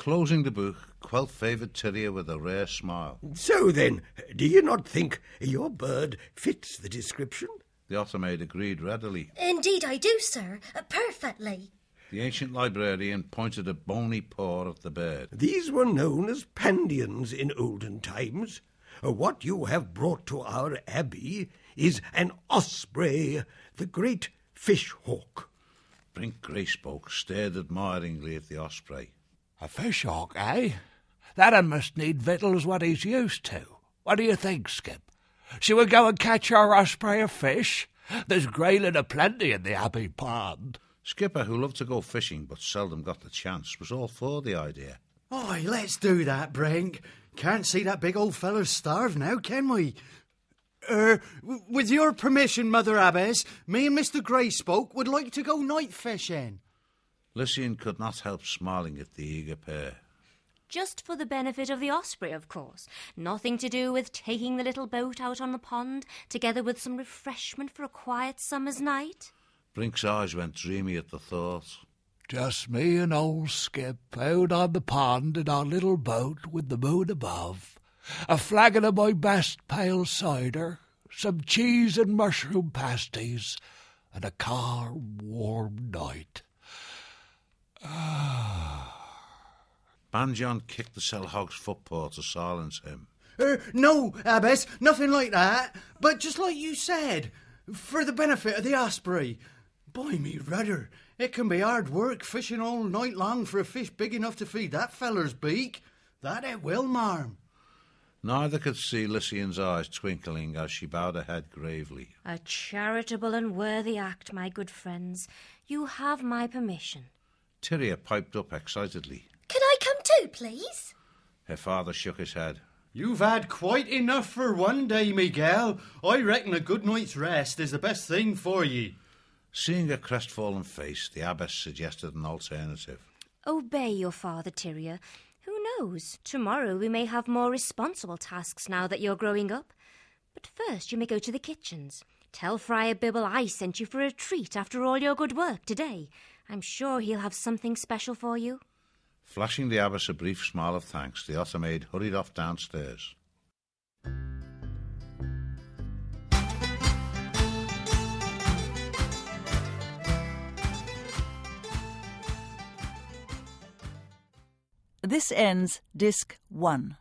Closing the book, Quelch favoured Tyria with a rare smile. So then, do you not think your bird fits the description? The Ottermaid agreed readily. Indeed I do, sir. Perfectly. The ancient librarian pointed a bony paw at the bird. These were known as pandians in olden times. What you have brought to our abbey is an osprey, the great fish-hawk. Brink Greyspoke stared admiringly at the osprey. A fish-hawk, eh? That 'un must need victuals what he's used to. What do you think, Skip? Shall we go and catch our osprey a fish? There's grayling aplenty in the Abbey pond. Skipper, who loved to go fishing but seldom got the chance, was all for the idea. Aye, let's do that, Brink. Can't see that big old feller starve now, can we? With your permission, Mother Abbess, me and Mr. Greyspoke would like to go night fishing. Lycian could not help smiling at the eager pair. Just for the benefit of the osprey, of course. Nothing to do with taking the little boat out on the pond, together with some refreshment for a quiet summer's night. Brink's eyes went dreamy at the thought. Just me and old Skip out on the pond in our little boat with the moon above, a flagon of my best pale cider, some cheese and mushroom pasties, and a calm, warm night. Banjon kicked the Selhog's footpaw to silence him. No, Abbess, nothing like that. But just like you said, for the benefit of the osprey. By me rudder, it can be hard work fishing all night long for a fish big enough to feed that feller's beak. That it will, marm. Neither could see Lycian's eyes twinkling as she bowed her head gravely. A charitable and worthy act, my good friends. You have my permission. Tyria piped up excitedly. Can I come too, please? Her father shook his head. You've had quite enough for one day, Miguel. I reckon a good night's rest is the best thing for ye. Seeing a crestfallen face, the abbess suggested an alternative. Obey your father, Tyria. Who knows? Tomorrow we may have more responsible tasks now that you're growing up. But first you may go to the kitchens. Tell Friar Bibble I sent you for a treat after all your good work today. I'm sure he'll have something special for you. Flashing the abbess a brief smile of thanks, the Ottermaid hurried off downstairs. This ends Disc 1.